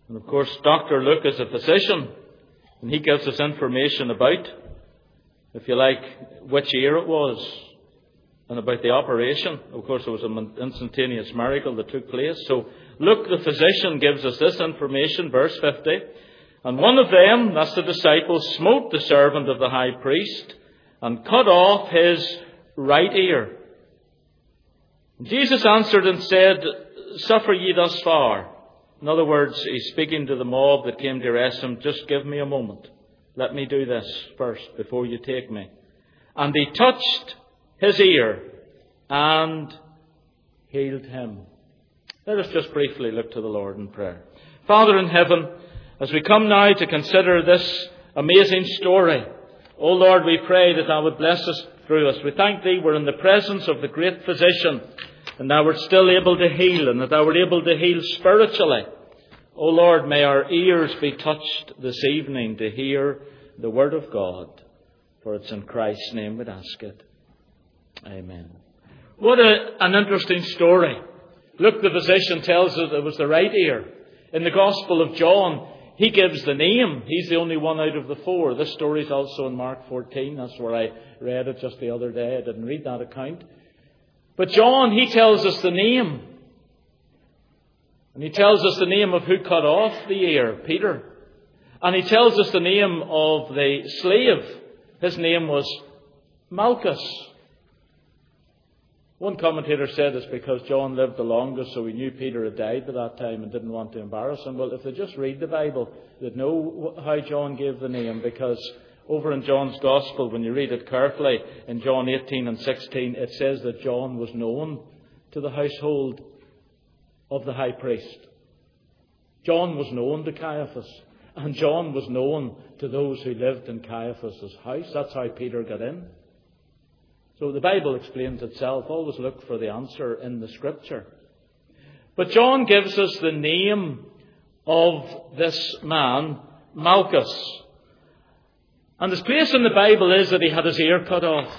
And of course, Dr. Luke is a physician, and he gives us information about, if you like, which year it was, and about the operation. Of course, it was an instantaneous miracle that took place. So Luke, the physician, gives us this information, verse 50. And one of them, that's the disciples, smote the servant of the high priest and cut off his right ear. And Jesus answered and said, Suffer ye thus far. In other words, he's speaking to the mob that came to arrest him. Just give me a moment. Let me do this first before you take me. And he touched his ear and healed him. Let us just briefly look to the Lord in prayer. Father in heaven, as we come now to consider this amazing story, O Lord, we pray that thou would bless us through us. We thank thee we're in the presence of the great physician, and thou art still able to heal, and that thou art able to heal spiritually. O Lord, may our ears be touched this evening to hear the word of God. For it's in Christ's name we'd ask it. Amen. What an interesting story. Luke the physician tells us it was the right ear. In the Gospel of John, he gives the name. He's the only one out of the four. This story is also in Mark 14. That's where I read it just the other day. I didn't read that account. But John, he tells us the name. And he tells us the name of who cut off the ear, Peter. And he tells us the name of the slave. His name was Malchus. One commentator said it's because John lived the longest, so he knew Peter had died by that time and didn't want to embarrass him. Well, if they just read the Bible, they'd know how John gave the name, because over in John's Gospel, when you read it carefully, in John 18 and 16, it says that John was known to the household of the high priest. John was known to Caiaphas, and John was known to those who lived in Caiaphas' house. That's how Peter got in. So the Bible explains itself. Always look for the answer in the Scripture. But John gives us the name of this man, Malchus. And his place in the Bible is that he had his ear cut off.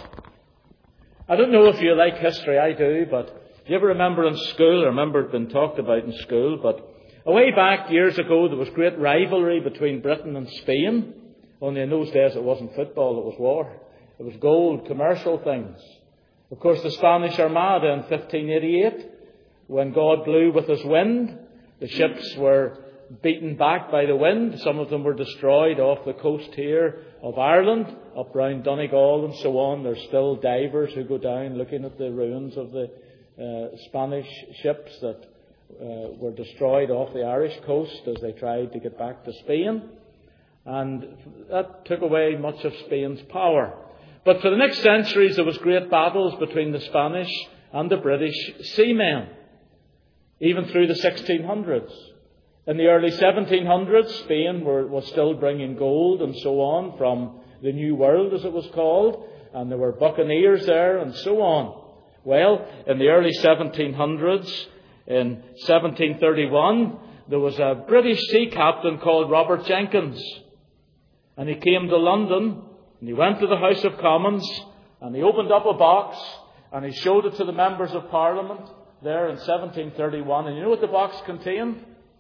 I don't know if you like history, I do, but do you ever remember in school, I remember it being talked about in school, but a way back years ago there was great rivalry between Britain and Spain. Only in those days it wasn't football, it was war. It was gold, commercial things. Of course, the Spanish Armada in 1588, when God blew with his wind, the ships were beaten back by the wind. Some of them were destroyed off the coast here of Ireland, up round Donegal and so on. There's still divers who go down looking at the ruins of the Spanish ships that were destroyed off the Irish coast as they tried to get back to Spain. And that took away much of Spain's power. But for the next centuries, there was great battles between the Spanish and the British seamen, even through the 1600s. In the early 1700s, Spain was still bringing gold and so on from the New World, as it was called, and there were buccaneers there and so on. Well, in the early 1700s, in 1731, there was a British sea captain called Robert Jenkins, and he came to London. And he went to the House of Commons and he opened up a box and he showed it to the members of Parliament there in 1731. And you know what the box contained?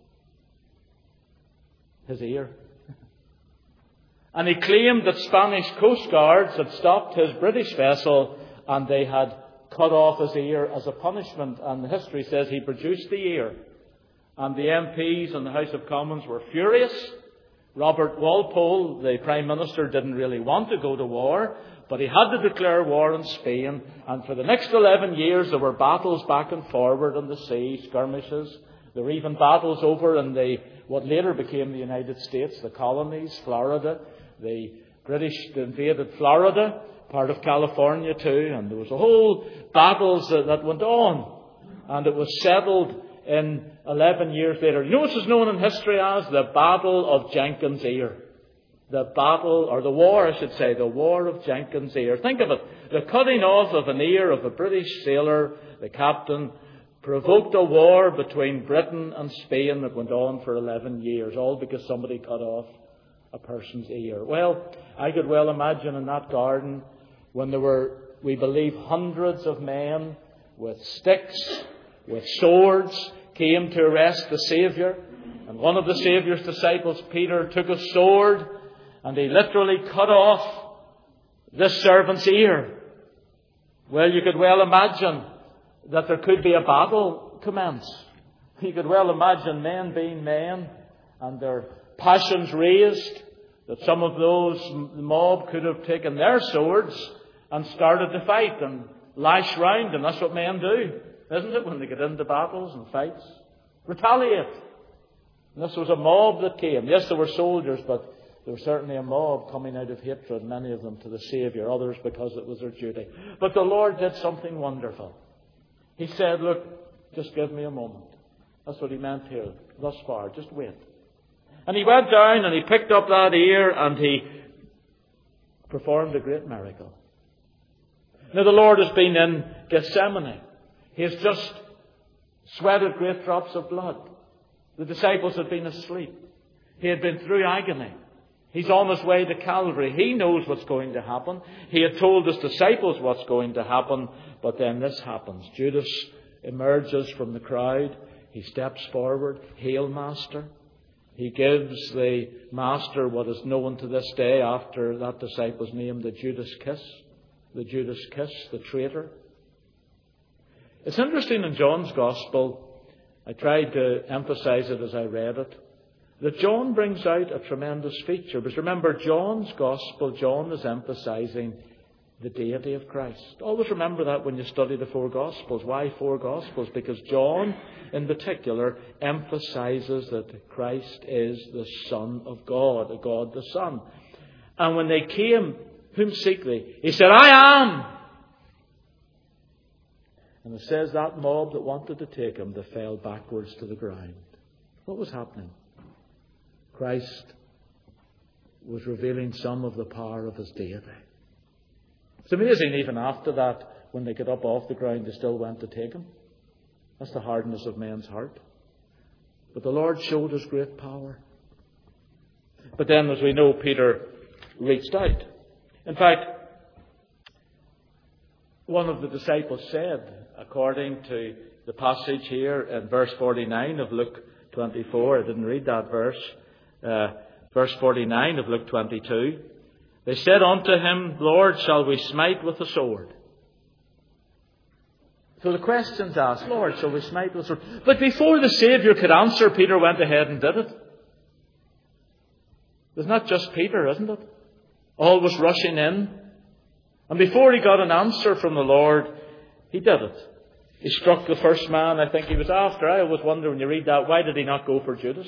His ear. And he claimed that Spanish coast guards had stopped his British vessel and they had cut off his ear as a punishment. And the history says he produced the ear. And the MPs in the House of Commons were furious. Robert Walpole, the Prime Minister, didn't really want to go to war, but he had to declare war on Spain. And for the next 11 years, there were battles back and forward on the sea, skirmishes. There were even battles over in what later became the United States, the colonies, Florida. The British invaded Florida, part of California too, and there was a whole battles that went on. And it was settled in 11 years later. You know what is known in history as the Battle of Jenkins' Ear? The battle, or the war, I should say, the War of Jenkins' Ear. Think of it. The cutting off of an ear of a British sailor, the captain, provoked a war between Britain and Spain that went on for 11 years, all because somebody cut off a person's ear. Well, I could well imagine in that garden when there were, we believe, hundreds of men with sticks, with swords, came to arrest the Saviour. And one of the Saviour's disciples, Peter, took a sword and he literally cut off this servant's ear. Well, you could well imagine that there could be a battle commence. You could well imagine men being men and their passions raised, that some of those mob could have taken their swords and started to fight and lash round. And that's what men do, isn't it, when they get into battles and fights? Retaliate. And this was a mob that came. Yes, there were soldiers, but there was certainly a mob coming out of hatred, many of them to the Saviour, others because it was their duty. But the Lord did something wonderful. He said, look, just give me a moment. That's what he meant here, thus far. Just wait. And he went down and he picked up that ear and he performed a great miracle. Now the Lord has been in Gethsemane. He has just sweated great drops of blood. The disciples had been asleep. He had been through agony. He's on his way to Calvary. He knows what's going to happen. He had told his disciples what's going to happen. But then this happens. Judas emerges from the crowd. He steps forward. Hail, Master. He gives the Master what is known to this day after that disciple's name, the Judas kiss. The Judas kiss, the traitor. It's interesting in John's Gospel, I tried to emphasize it as I read it, that John brings out a tremendous feature. Because remember, John's Gospel, John is emphasizing the deity of Christ. Always remember that when you study the four Gospels. Why four Gospels? Because John, in particular, emphasizes that Christ is the Son of God, a God the Son. And when they came, whom seek they? He said, I am. And it says that mob that wanted to take him, they fell backwards to the ground. What was happening? Christ was revealing some of the power of his deity. It's amazing, even after that, when they got up off the ground, they still went to take him. That's the hardness of men's heart. But the Lord showed his great power. But then, as we know, Peter reached out. In fact, one of the disciples said, according to the passage here in verse 49 of Luke 24, I didn't read that verse, verse 49 of Luke 22, they said unto him, Lord, shall we smite with the sword? So the question's asked, Lord, shall we smite with the sword? But before the Saviour could answer, Peter went ahead and did it. It's not just Peter, isn't it? All was rushing in. And before he got an answer from the Lord, he did it. He struck the first man I think he was after. I always wonder when you read that, why did he not go for Judas?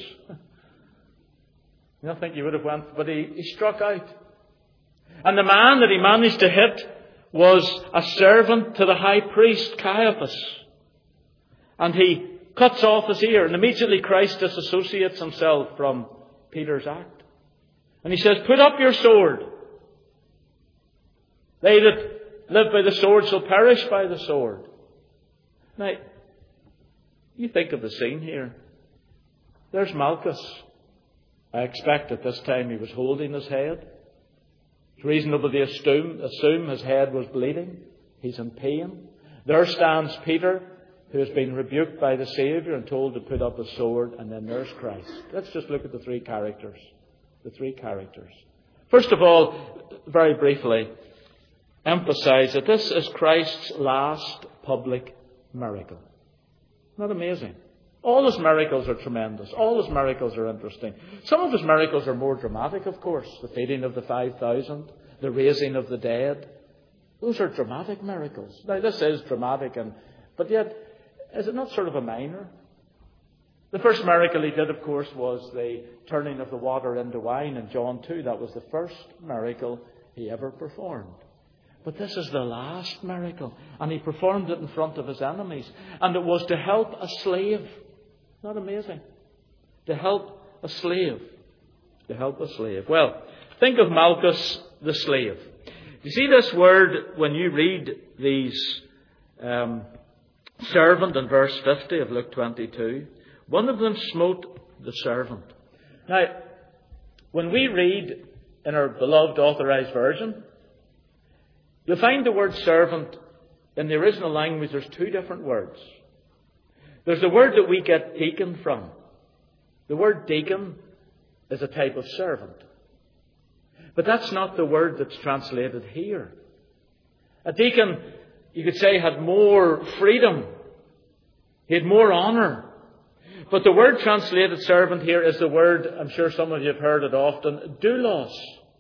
I think he would have went, but he struck out. And the man that he managed to hit was a servant to the high priest, Caiaphas. And he cuts off his ear, and immediately Christ disassociates himself from Peter's act. And he says, put up your sword. They that live by the sword shall perish by the sword. Now, you think of the scene here. There's Malchus. I expect at this time he was holding his head. It's reasonable to assume his head was bleeding. He's in pain. There stands Peter, who has been rebuked by the Saviour and told to put up his sword. And then there's Christ. Let's just look at the three characters. The three characters. First of all, very briefly, emphasize that this is Christ's last public miracle. Not amazing? All his miracles are tremendous. All his miracles are interesting. Some of his miracles are more dramatic, of course. The feeding of the 5,000, the raising of the dead. Those are dramatic miracles. Now, this is dramatic, but yet, is it not sort of a minor? The first miracle he did, of course, was the turning of the water into wine in John 2. That was the first miracle he ever performed. But this is the last miracle. And he performed it in front of his enemies. And it was to help a slave. Not amazing? To help a slave. To help a slave. Well, think of Malchus the slave. You see this word when you read these servant in verse 50 of Luke 22. One of them smote the servant. Now, when we read in our beloved Authorized Version, you'll find the word servant in the original language. There's two different words. There's the word that we get deacon from. The word deacon is a type of servant. But that's not the word that's translated here. A deacon, you could say, had more freedom. He had more honour. But the word translated servant here is the word, I'm sure some of you have heard it often, doulos.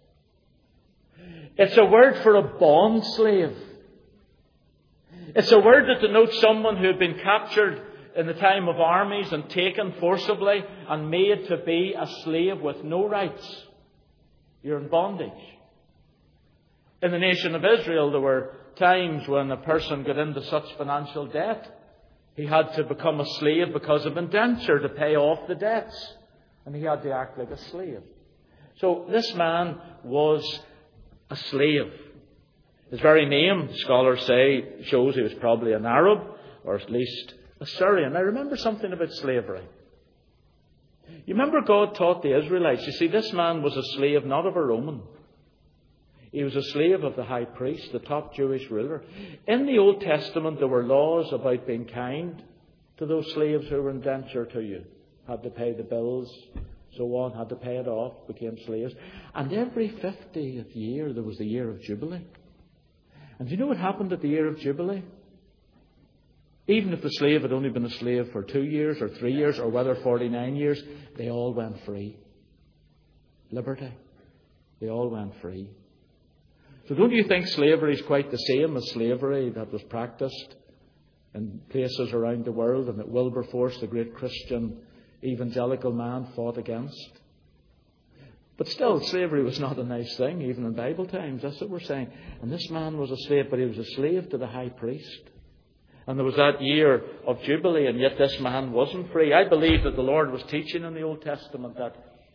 It's a word for a bond slave. It's a word that denotes someone who had been captured in the time of armies and taken forcibly and made to be a slave with no rights. You're in bondage. In the nation of Israel, there were times when a person got into such financial debt, he had to become a slave because of indenture to pay off the debts. And he had to act like a slave. So this man was a slave. His very name, scholars say, shows he was probably an Arab, or at least a Syrian. Now remember something about slavery. You remember God taught the Israelites, you see, this man was a slave not of a Roman. He was a slave of the high priest, the top Jewish ruler. In the Old Testament, there were laws about being kind to those slaves who were in indenture to you. Had to pay the bills, so on, had to pay it off, became slaves. And every 50th year, there was the year of Jubilee. And do you know what happened at the year of Jubilee? Even if the slave had only been a slave for 2 years or 3 years or whether 49 years, they all went free. Liberty. They all went free. So don't you think slavery is quite the same as slavery that was practiced in places around the world and that Wilberforce, the great Christian evangelical man, fought against? But still, slavery was not a nice thing, even in Bible times. That's what we're saying. And this man was a slave, but he was a slave to the high priest. And there was that year of Jubilee, and yet this man wasn't free. I believe that the Lord was teaching in the Old Testament that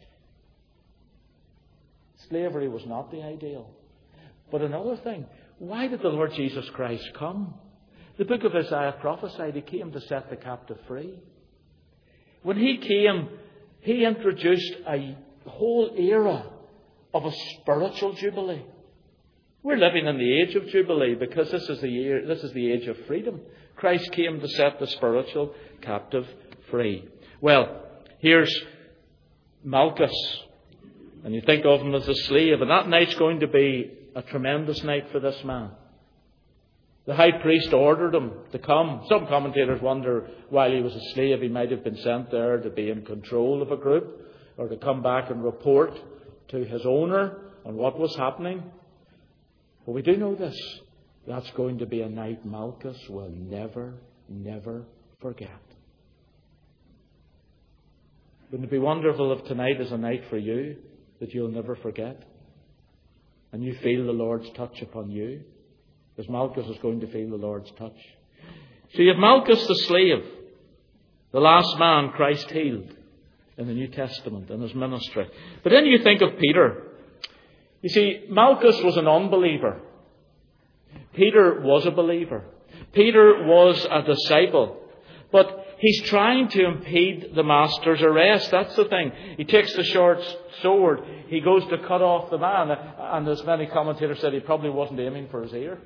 slavery was not the ideal. But another thing, why did the Lord Jesus Christ come? The book of Isaiah prophesied He came to set the captive free. When He came, He introduced a whole era of a spiritual jubilee. We're living in the age of Jubilee because this is the age of freedom. Christ came to set the spiritual captive free. Well, here's Malchus. And you think of him as a slave. And that night's going to be a tremendous night for this man. The high priest ordered him to come. Some commentators wonder while he was a slave he might have been sent there to be in control of a group or to come back and report to his owner on what was happening. But we do know this. That's going to be a night Malchus will never, never forget. Wouldn't it be wonderful if tonight is a night for you that you'll never forget? And you feel the Lord's touch upon you, as Malchus is going to feel the Lord's touch. So you have Malchus the slave, the last man Christ healed in the New Testament in his ministry. But then you think of Peter. You see, Malchus was an unbeliever. Peter was a believer. Peter was a disciple. But he's trying to impede the master's arrest. That's the thing. He takes the short sword. He goes to cut off the man. And as many commentators said, he probably wasn't aiming for his ear.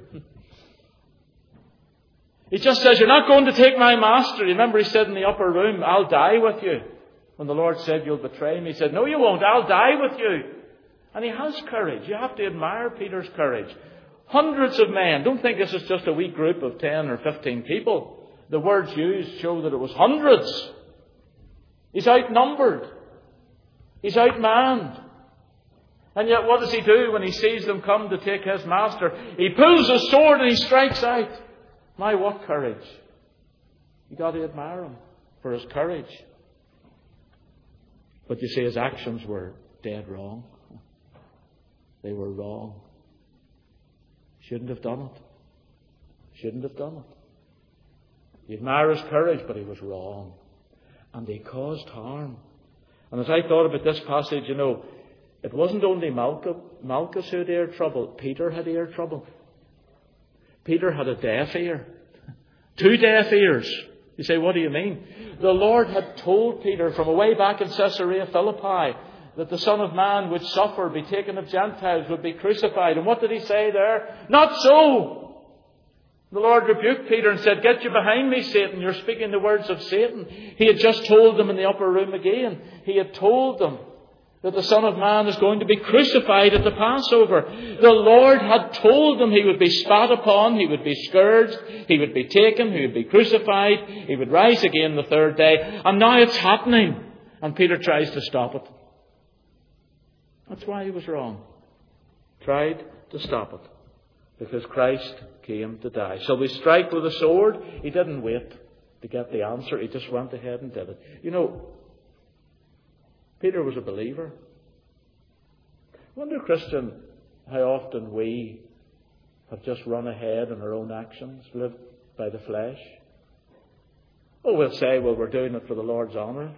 He just says, you're not going to take my master. Remember he said in the upper room, I'll die with you. When the Lord said, you'll betray me, he said, no, you won't. I'll die with you. And he has courage. You have to admire Peter's courage. Hundreds of men. Don't think this is just a wee group of 10 or 15 people. The words used show that it was hundreds. He's outnumbered. He's outmanned. And yet what does he do when he sees them come to take his master? He pulls his sword and he strikes out. My, what courage. You've got to admire him for his courage. But you see, his actions were dead wrong. They were wrong. Shouldn't have done it. Shouldn't have done it. You admire his courage, but he was wrong. And they caused harm. And as I thought about this passage, you know, it wasn't only Malchus who had ear trouble. Peter had ear trouble. Peter had a deaf ear. 2 deaf ears. You say, what do you mean? The Lord had told Peter from away back in Caesarea Philippi that the Son of Man would suffer, be taken of Gentiles, would be crucified. And what did he say there? Not so! The Lord rebuked Peter and said, "Get you behind me, Satan. You're speaking the words of Satan." He had just told them in the upper room again. He had told them that the Son of Man is going to be crucified at the Passover. The Lord had told them He would be spat upon, He would be scourged, He would be taken, He would be crucified, He would rise again the third day. And now it's happening. And Peter tries to stop it. That's why he was wrong. Tried to stop it. Because Christ came to die. Shall we strike with a sword? He didn't wait to get the answer. He just went ahead and did it. You know, Peter was a believer. I wonder, Christian, how often we have just run ahead in our own actions, lived by the flesh. Oh, we'll say, well, we're doing it for the Lord's honour.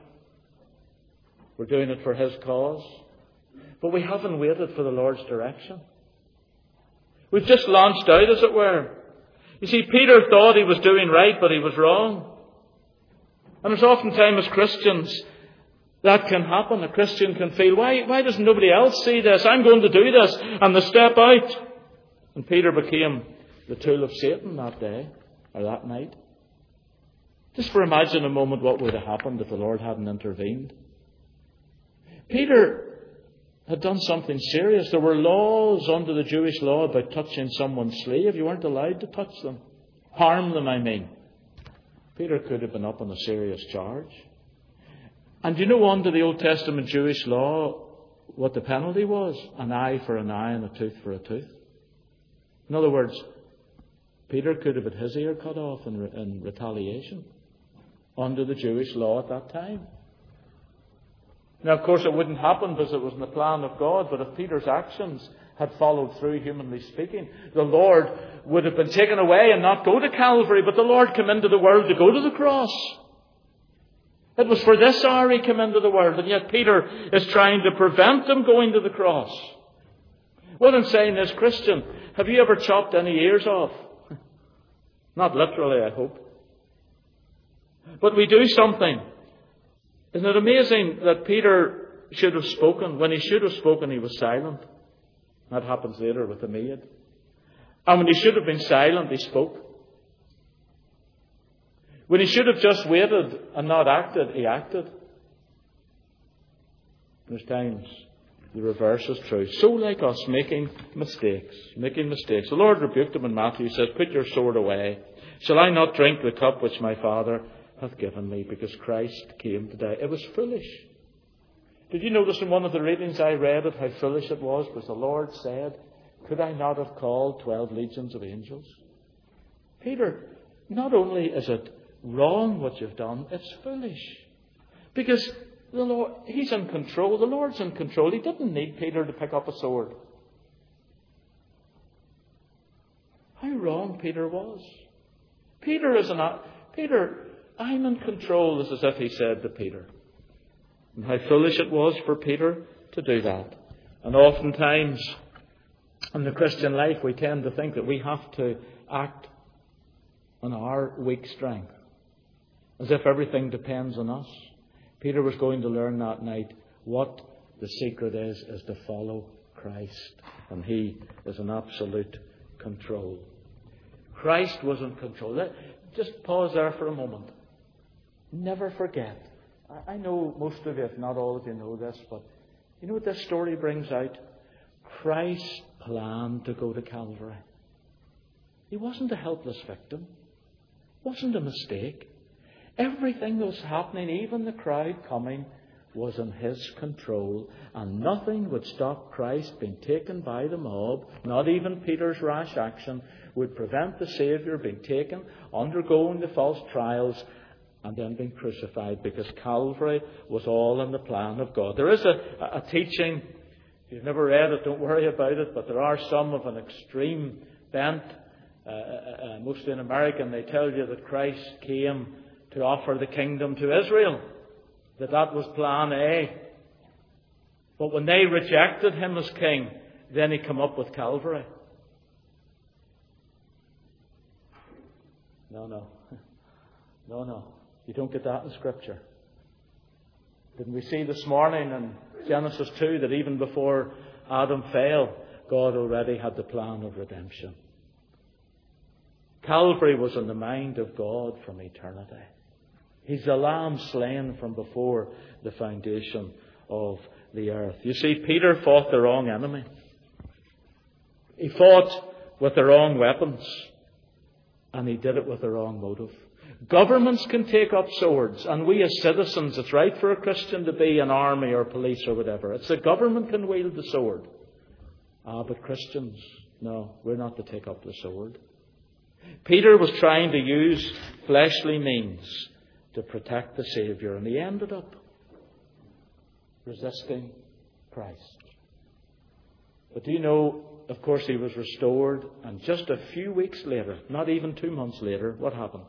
We're doing it for His cause. But we haven't waited for the Lord's direction. We've just launched out, as it were. You see, Peter thought he was doing right, but he was wrong. And there's oftentimes as Christians that can happen. A Christian can feel, why does nobody else see this? I'm going to do this. And they step out. And Peter became the tool of Satan that day, or that night. Just for imagine a moment what would have happened if the Lord hadn't intervened. Peter had done something serious. There were laws under the Jewish law about touching someone's slave. You weren't allowed to touch them. Harm them, I mean. Peter could have been up on a serious charge. And you know, under the Old Testament Jewish law, what the penalty was? An eye for an eye and a tooth for a tooth. In other words, Peter could have had his ear cut off in retaliation under the Jewish law at that time. Now, of course, it wouldn't happen because it was in the plan of God, but if Peter's actions had followed through, humanly speaking, the Lord would have been taken away and not go to Calvary, but the Lord came into the world to go to the cross. It was for this hour He came into the world, and yet Peter is trying to prevent Him going to the cross. What I'm saying is, Christian, have you ever chopped any ears off? Not literally, I hope. But we do something. Isn't it amazing that Peter should have spoken? When he should have spoken, he was silent. That happens later with the maid. And when he should have been silent, he spoke. When he should have just waited and not acted, he acted. There's times the reverse is true. So like us, making mistakes. The Lord rebuked him in Matthew. He says, "Put your sword away. Shall I not drink the cup which my Father hath given me?" Because Christ came to die. It was foolish. Did you notice in one of the readings I read it how foolish it was? Because the Lord said, "Could I not have called 12 legions of angels?" Peter, not only is it wrong what you've done, it's foolish. Because the Lord, He's in control. The Lord's in control. He didn't need Peter to pick up a sword. How wrong Peter was. Peter, I'm in control, is as if he said to Peter. And how foolish it was for Peter to do that. And oftentimes in the Christian life we tend to think that we have to act on our weak strength, as if everything depends on us. Peter was going to learn that night what the secret is to follow Christ. And He is in absolute control. Christ was in control. Just pause there for a moment. Never forget. I know most of you, if not all of you, know this, but you know what this story brings out? Christ planned to go to Calvary. He wasn't a helpless victim. It wasn't a mistake. Everything that was happening, even the crowd coming, was in His control, and nothing would stop Christ being taken by the mob. Not even Peter's rash action would prevent the Saviour being taken, undergoing the false trials, and then being crucified, because Calvary was all in the plan of God. There is a teaching, if you've never read it, don't worry about it, but there are some of an extreme bent, mostly in America, and they tell you that Christ came to offer the kingdom to Israel, that was plan A. But when they rejected Him as king, then He came up with Calvary. No. You don't get that in Scripture. Didn't we see this morning in Genesis 2 that even before Adam fell, God already had the plan of redemption? Calvary was in the mind of God from eternity. He's the Lamb slain from before the foundation of the earth. You see, Peter fought the wrong enemy. He fought with the wrong weapons. And he did it with the wrong motive. Governments can take up swords, and we as citizens, it's right for a Christian to be an army or police or whatever. It's the government can wield the sword. But Christians, no, we're not to take up the sword. Peter was trying to use fleshly means to protect the Saviour, and he ended up resisting Christ. But do you know, of course, he was restored, and just a few weeks later, not even 2 months later, what happened?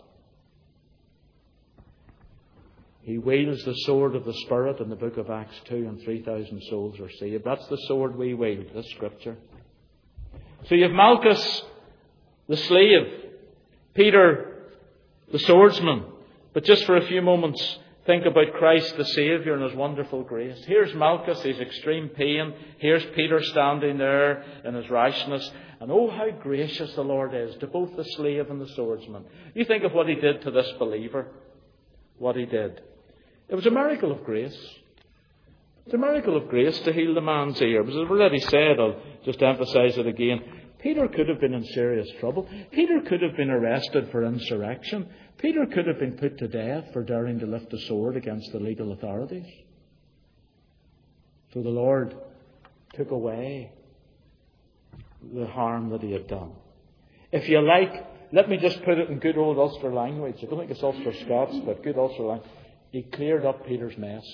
He wields the sword of the Spirit in the book of Acts 2, and 3,000 souls are saved. That's the sword we wield, this Scripture. So you have Malchus, the slave, Peter, the swordsman. But just for a few moments, think about Christ the Saviour and His wonderful grace. Here's Malchus, his extreme pain. Here's Peter standing there in his rashness. And oh, how gracious the Lord is to both the slave and the swordsman. You think of what He did to this believer. What He did. It was a miracle of grace. It's a miracle of grace to heal the man's ear. But as I've already said, I'll just emphasise it again. Peter could have been in serious trouble. Peter could have been arrested for insurrection. Peter could have been put to death for daring to lift a sword against the legal authorities. So the Lord took away the harm that He had done. If you like, let me just put it in good old Ulster language. I don't think it's Ulster Scots, but good Ulster language. He cleared up Peter's mess.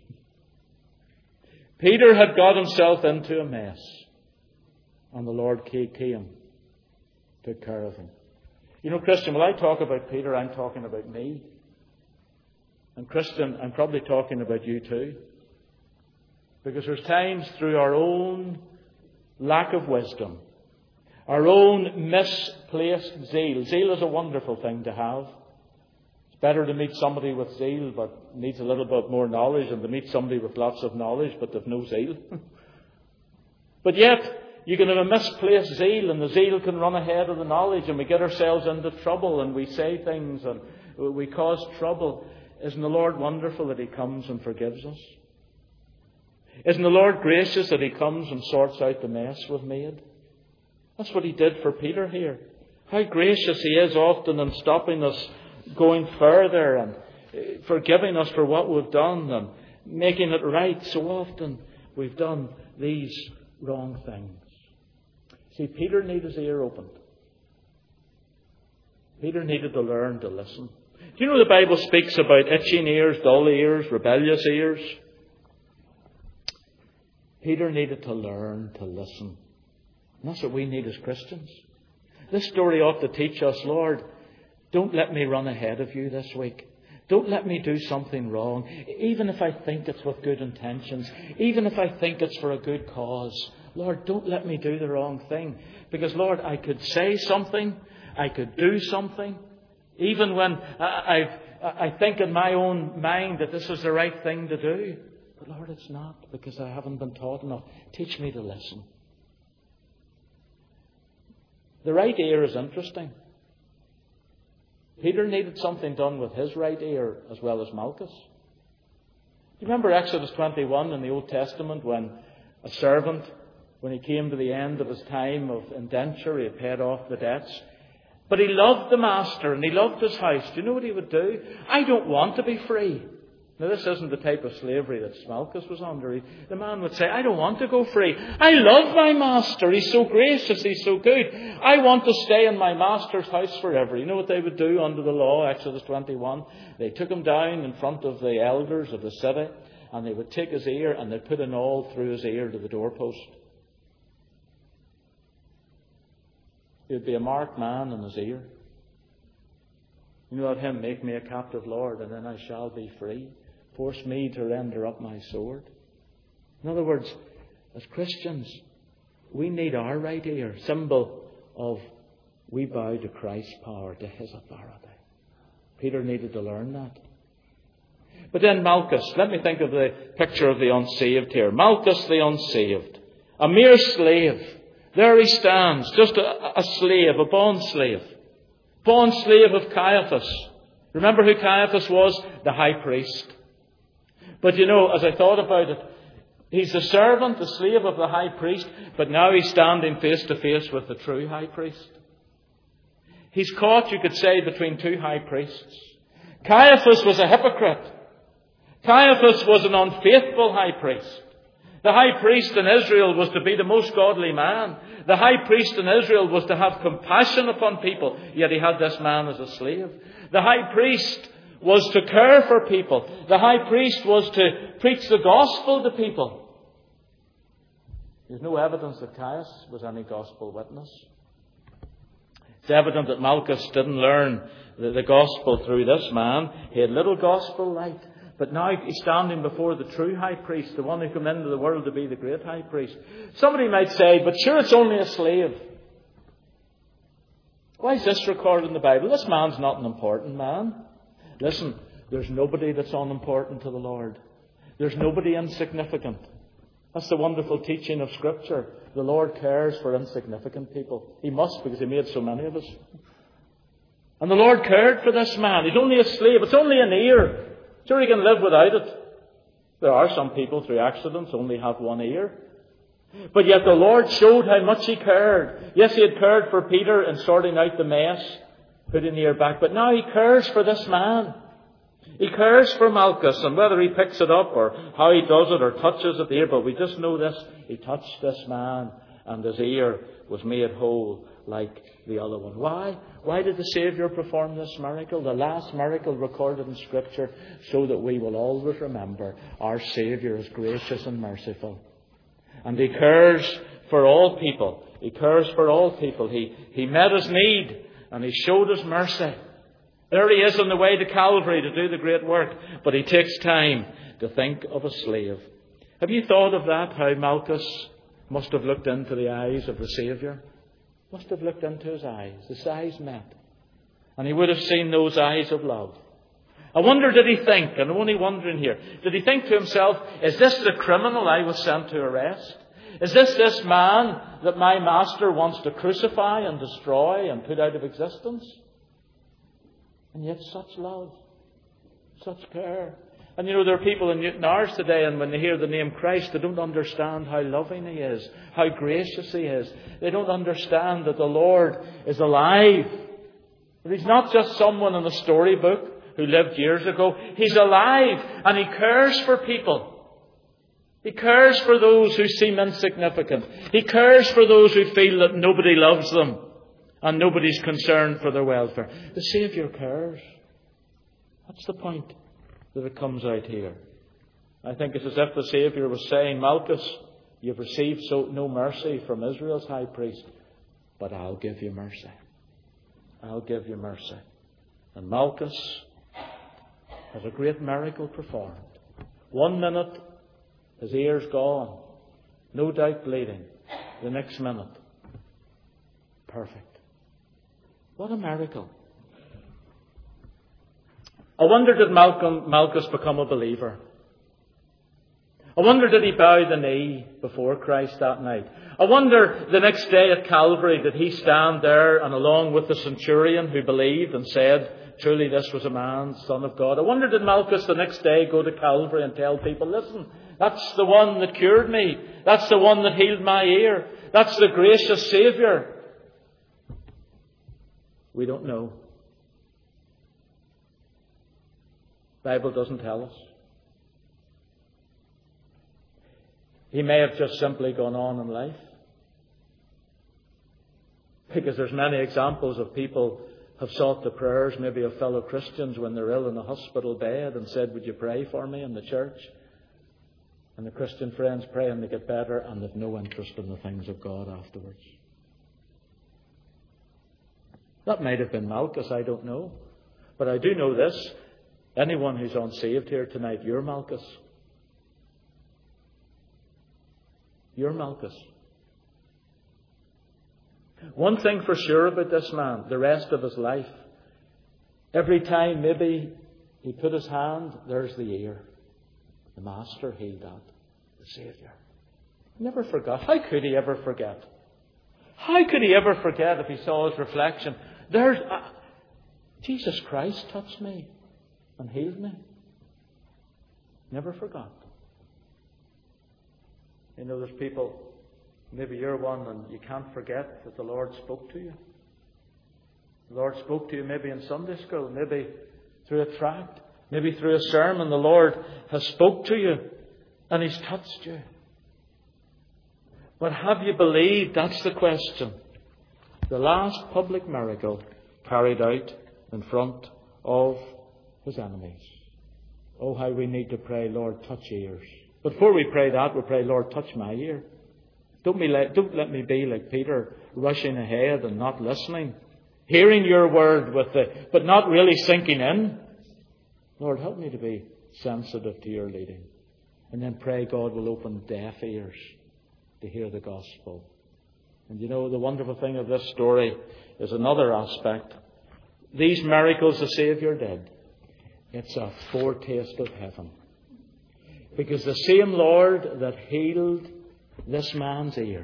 Peter had got himself into a mess. And the Lord came, took care of him. You know, Christian, when I talk about Peter, I'm talking about me. And Christian, I'm probably talking about you too. Because there's times through our own lack of wisdom, our own misplaced zeal. Zeal is a wonderful thing to have. It's better to meet somebody with zeal but needs a little bit more knowledge than to meet somebody with lots of knowledge but they've no zeal. But yet, you can have a misplaced zeal, and the zeal can run ahead of the knowledge, and we get ourselves into trouble, and we say things, and we cause trouble. Isn't the Lord wonderful that He comes and forgives us? Isn't the Lord gracious that He comes and sorts out the mess we've made? That's what He did for Peter here. How gracious He is often in stopping us going further and forgiving us for what we've done and making it right. So often we've done these wrong things. See, Peter needed his ear opened. Peter needed to learn to listen. Do you know the Bible speaks about itching ears, dull ears, rebellious ears? Peter needed to learn to listen. And that's what we need as Christians. This story ought to teach us, Lord, don't let me run ahead of you this week. Don't let me do something wrong, even if I think it's with good intentions, even if I think it's for a good cause. Lord, don't let me do the wrong thing. Because, Lord, I could say something, I could do something, even when I think in my own mind that this is the right thing to do. But, Lord, it's not, because I haven't been taught enough. Teach me to listen. The right ear is interesting. Peter needed something done with his right ear as well as Malchus. Do you remember Exodus 21 in the Old Testament when a servant, when he came to the end of his time of indenture, he had paid off the debts. But he loved the master and he loved his house. Do you know what he would do? I don't want to be free. Now, this isn't the type of slavery that Malchus was under. The man would say, I don't want to go free. I love my master. He's so gracious. He's so good. I want to stay in my master's house forever. You know what they would do under the law, Exodus 21? They took him down in front of the elders of the city, and they would take his ear and they'd put an awl through his ear to the doorpost. He would be a marked man in his ear. You know that hymn, make me a captive Lord, and then I shall be free. Force me to render up my sword. In other words, as Christians, we need our right ear, symbol of we bow to Christ's power, to His authority. Peter needed to learn that. But then Malchus, let me think of the picture of the unsaved here. Malchus the unsaved, a mere slave. There he stands, just a slave, a bond slave. Bond slave of Caiaphas. Remember who Caiaphas was? The high priest. But as I thought about it, he's the servant, the slave of the high priest, but now he's standing face to face with the true high priest. He's caught, you could say, between two high priests. Caiaphas was a hypocrite. Caiaphas was an unfaithful high priest. The high priest in Israel was to be the most godly man. The high priest in Israel was to have compassion upon people, yet he had this man as a slave. The high priest was to care for people. The high priest was to preach the gospel to people. There's no evidence that Caiaphas was any gospel witness. It's evident that Malchus didn't learn the gospel through this man. He had little gospel light. But now he's standing before the true high priest, the one who came into the world to be the great high priest. Somebody might say, but sure, it's only a slave. Why is this recorded in the Bible? This man's not an important man. Listen, there's nobody that's unimportant to the Lord. There's nobody insignificant. That's the wonderful teaching of Scripture. The Lord cares for insignificant people. He must, because He made so many of us. And the Lord cared for this man. He's only a slave. It's only an ear. Sure, he can live without it. There are some people through accidents only have one ear. But yet the Lord showed how much He cared. Yes, He had cared for Peter in sorting out the mess, putting the ear back. But now He cares for this man. He cares for Malchus, and whether he picks it up or how he does it or touches it, the ear. But we just know this. He touched this man and his ear was made whole like the other one. Why? Why did the Saviour perform this miracle? The last miracle recorded in Scripture, so that we will always remember our Saviour is gracious and merciful. And He cares for all people. He cares for all people. He met his need and He showed His mercy. There He is on the way to Calvary to do the great work. But He takes time to think of a slave. Have you thought of that? How Malchus must have looked into the eyes of the Saviour? Must have looked into His eyes. His eyes met. And he would have seen those eyes of love. I wonder, did he think, and I'm only wondering here, did he think to himself, is this the criminal I was sent to arrest? Is this man that my master wants to crucify and destroy and put out of existence? And yet such love, such care. And there are people in Newton Ours today, and when they hear the name Christ, they don't understand how loving He is, how gracious He is. They don't understand that the Lord is alive. That He's not just someone in a storybook who lived years ago. He's alive, and He cares for people. He cares for those who seem insignificant. He cares for those who feel that nobody loves them and nobody's concerned for their welfare. The Saviour cares. That's the point that it comes out here. I think it's as if the Saviour was saying, Malchus, you've received no mercy from Israel's high priest, but I'll give you mercy. I'll give you mercy. And Malchus has a great miracle performed. 1 minute, his ear's gone. No doubt bleeding. The next minute, perfect. What a miracle. I wonder, did Malchus become a believer? I wonder, did he bow the knee before Christ that night? I wonder, the next day at Calvary, did he stand there and along with the centurion who believed and said, truly this was a man, Son of God. I wonder, did Malchus the next day go to Calvary and tell people, listen, that's the one that cured me. That's the one that healed my ear. That's the gracious Saviour. We don't know. The Bible doesn't tell us. He may have just simply gone on in life. Because there's many examples of people have sought the prayers maybe of fellow Christians when they're ill in a hospital bed and said, would you pray for me in the church? And the Christian friends pray and they get better and they've no interest in the things of God afterwards. That might have been Malchus, I don't know. But I do know this. Anyone who's unsaved here tonight, you're Malchus. You're Malchus. One thing for sure about this man, the rest of his life, every time maybe he put his hand, there's the ear. The Master healed that. The Saviour. Never forgot. How could he ever forget? How could he ever forget if he saw his reflection? Jesus Christ touched me and healed me. Never forgot. You know, there's people, maybe you're one, and you can't forget that the Lord spoke to you. The Lord spoke to you maybe in Sunday school, maybe through a tract, maybe through a sermon. The Lord has spoke to you and He's touched you. But have you believed? That's the question. The last public miracle carried out in front of His enemies. Oh, how we need to pray, Lord, touch ears. But before we pray that, we pray, Lord, touch my ear. Don't let me be like Peter, rushing ahead and not listening. Hearing your word but not really sinking in. Lord, help me to be sensitive to your leading. And then pray God will open deaf ears to hear the gospel. And you know, the wonderful thing of this story is another aspect. These miracles the Saviour did, it's a foretaste of heaven. Because the same Lord that healed this man's ear,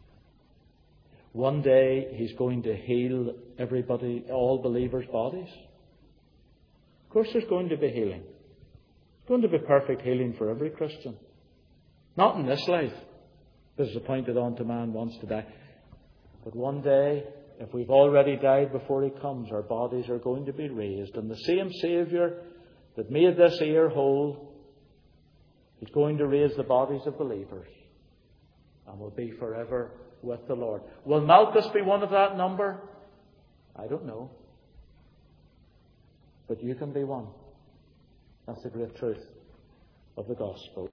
one day He's going to heal everybody, all believers' bodies. Of course there's going to be healing. There's going to be perfect healing for every Christian. Not in this life, because it's appointed unto man once to die. But one day, if we've already died before He comes, our bodies are going to be raised. And the same Saviour that made this ear whole is going to raise the bodies of believers. And will be forever with the Lord. Will Malchus be one of that number? I don't know. But you can be one. That's the great truth of the gospel.